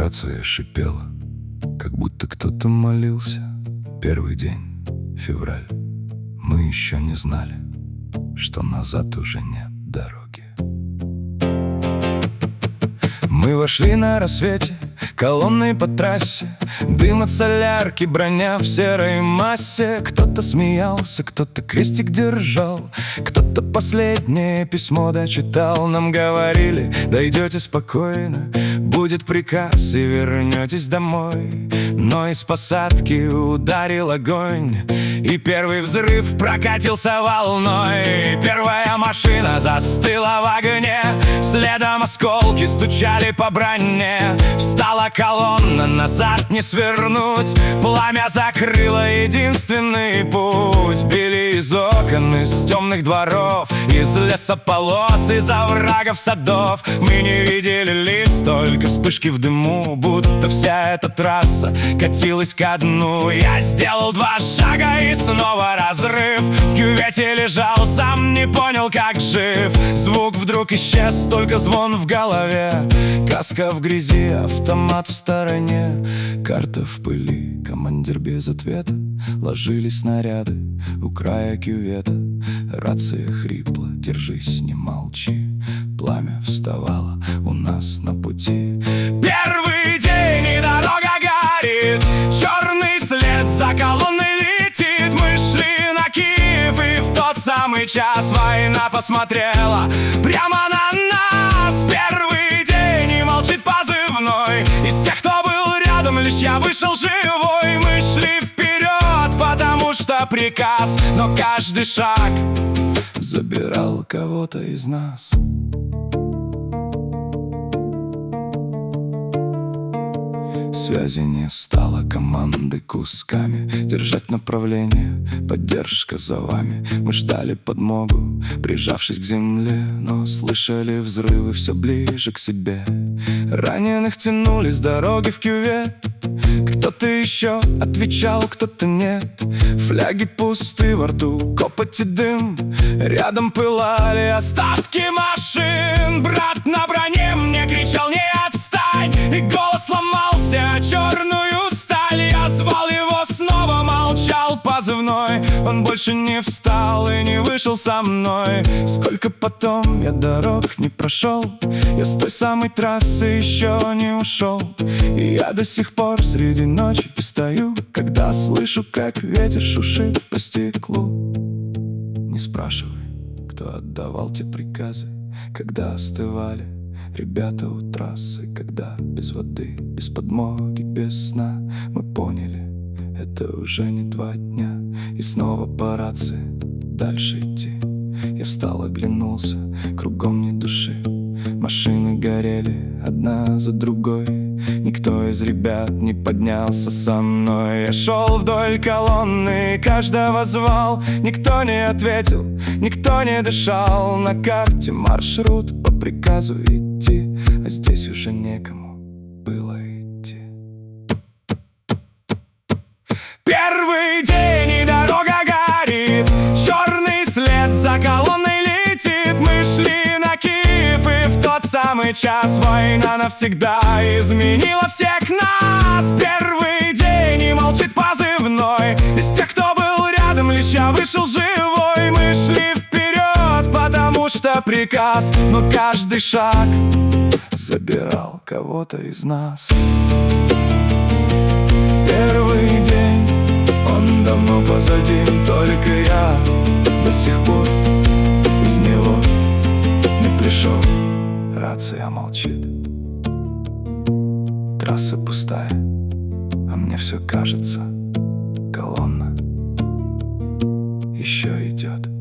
Рация шипела, как будто кто-то молился. Первый день, февраль. Мы еще не знали, что назад уже нет дороги. Мы вошли на рассвете, колонной по трассе. Дым от солярки, броня в серой массе. Кто-то смеялся, кто-то крестик держал, кто-то последнее письмо дочитал. Нам говорили: дойдете спокойно, будет приказ и вернетесь домой. Но из посадки ударил огонь, и первый взрыв прокатился волной. Первая машина застыла в огне, следом осколки стучали по броне. Встала колонна, назад не свернуть, пламя закрыло единственный путь. Били из окон, из темных дворов, из лесополос, из оврагов садов. Мы не видели лиц, только вспышки в дыму, будто вся эта трасса катилась ко дну. Я сделал 2 шага и снова разрыв. В кювете лежал, сам не понял, как жив. Звук вдруг исчез, только звон в голове. Каска в грязи, автомат в стороне. Карта в пыли, командир без ответа. Ложились снаряды у края кювета. Рация хрипла: держись, не молчи. Пламя вставало у нас на пути. Первый день, и дорога горит, черный след за колонной летит. Мы шли на Киев, и в тот самый час война посмотрела прямо на нас. Первый день, и молчит позывной. Из тех, кто был рядом, лишь я вышел живой. Мы шли вперед, потому что приказ, но каждый шаг забирал кого-то из нас. Связи не стало, команды кусками держать направление, поддержка за вами. Мы ждали подмогу, прижавшись к земле, но слышали взрывы все ближе к себе. Раненых тянули с дороги в кювет. Кто-то еще отвечал, кто-то нет. Фляги пусты, во рту копоть и дым. Рядом пылали остатки машин. Брат на броне мне кричал: не отстань! И голос ломался о черную сталь. Я звал его снова, молчал позывной. Он больше не встал и не вышел со мной. Сколько потом я дорог не прошел, я с той самой трассы еще не ушел. И я до сих пор среди ночи стою, когда слышу, как ветер шушит по стеклу. Не спрашивай, кто отдавал те приказы, когда остывали ребята у трассы. Когда без воды, без подмоги, без сна мы поняли, это уже не 2 дня. И снова по рации дальше идти. Я встал, оглянулся, кругом ни души. Машины горели одна за другой. Никто из ребят не поднялся со мной. Я шел вдоль колонны, каждого звал. Никто не ответил, никто не дышал. На карте маршрут по приказу идти, а здесь уже некому было идти. Первый день, и дорога горит, черный след за колонной летит. Мы шли на Киев, и в тот самый час война навсегда изменила всех нас. Первый день, и молчит позывной. Из тех, кто был рядом, лишь я вышел живой. Мы шли вперед, потому что приказ, но каждый шаг забирал кого-то из нас. Первый день, он давно позади, только я до сих пор из него не пришел. Рация молчит, трасса пустая, а мне все кажется, колонна еще идет.